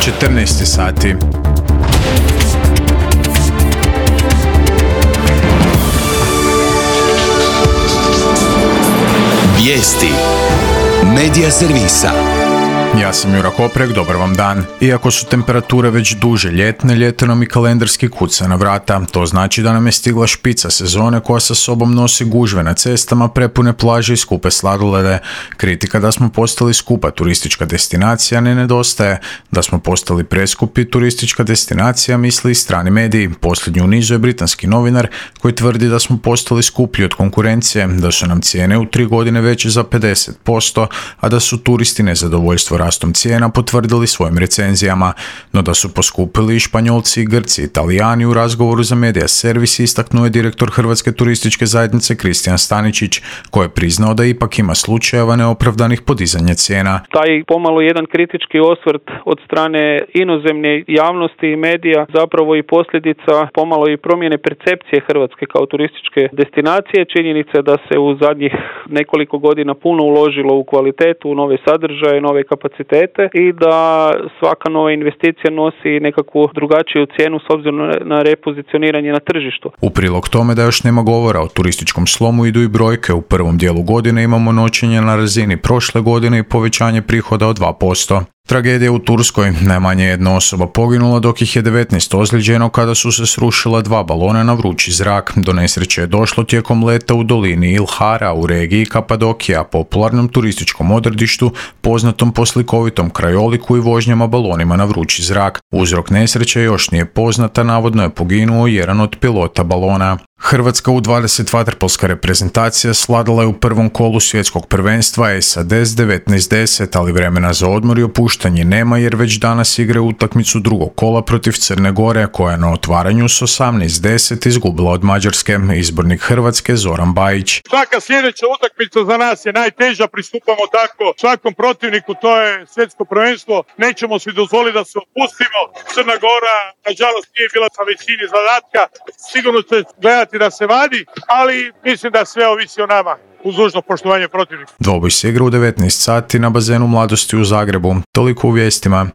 14 sati. Vijesti Medija servisa. Ja sam Jura Koprek, dobar vam dan. Iako su temperature već duže ljetne, ljeto nam i kalendarski kuca na vrata. To znači da nam je stigla špica sezone koja sa sobom nosi gužve na cestama, prepune plaže i skupe sladolede. Kritika da smo postali skupa turistička destinacija ne nedostaje. Da smo postali preskupi turistička destinacija misli i strani mediji. Posljednji u nizu je britanski novinar koji tvrdi da smo postali skuplji od konkurencije, da su nam cijene u 3 godine veće za 50%, a da su turisti nezadovoljstvo rastom cijena potvrdili svojim recenzijama, no da su poskupili i Španjolci i Grci. Italijani u razgovoru za Medija servis istaknuo je direktor Hrvatske turističke zajednice Kristijan Staničić, koji je priznao da ipak ima slučajeva neopravdanih podizanja cijena. Taj pomalo jedan kritički osvrt od strane inozemne javnosti i medija zapravo i posljedica pomalo i promjene percepcije Hrvatske kao turističke destinacije. Činjenica da se u zadnjih nekoliko godina puno uložilo u kvalitetu, u nove sadržaje, nove kapacitete i da svaka nova investicija nosi nekakvu drugačiju cijenu s obzirom na repozicioniranje na tržištu. U prilog tome da još nema govora o turističkom slomu idu i brojke. U prvom dijelu godine imamo noćenje na razini prošle godine i povećanje prihoda od 2%. Tragedija u Turskoj. Najmanje jedna osoba poginula dok ih je 19 ozlijeđeno kada su se srušila 2 balona na vrući zrak. Do nesreće je došlo tijekom leta u dolini Ilhara u regiji Kapadokija, popularnom turističkom odredištu poznatom po slikovitom krajoliku i vožnjama balonima na vrući zrak. Uzrok nesreće još nije poznata, navodno je poginuo jedan od pilota balona. Hrvatska U20 vaterpolska reprezentacija sladala je u prvom kolu svjetskog prvenstva SAD s 19:10, ali vremena za odmor i opuštanje nema jer već danas igra utakmicu drugog kola protiv Crne Gore, koja je na otvaranju s 18:10 izgubila od Mađarske. Izbornik Hrvatske Zoran Bajić. Svaka sljedeća utakmica za nas je najteža, pristupamo tako svakom protivniku, to je svjetsko prvenstvo, nećemo si dozvoliti da se opustimo. Crna Gora, nažalost, nije bila sa većini zadatka, sigurno će gledati da se vadi, ali mislim da sve ovisi o nama, uz dužno poštovanje protivnika. Dvoboj se igra u 19 sati na bazenu Mladosti u Zagrebu. Toliko u vijestima.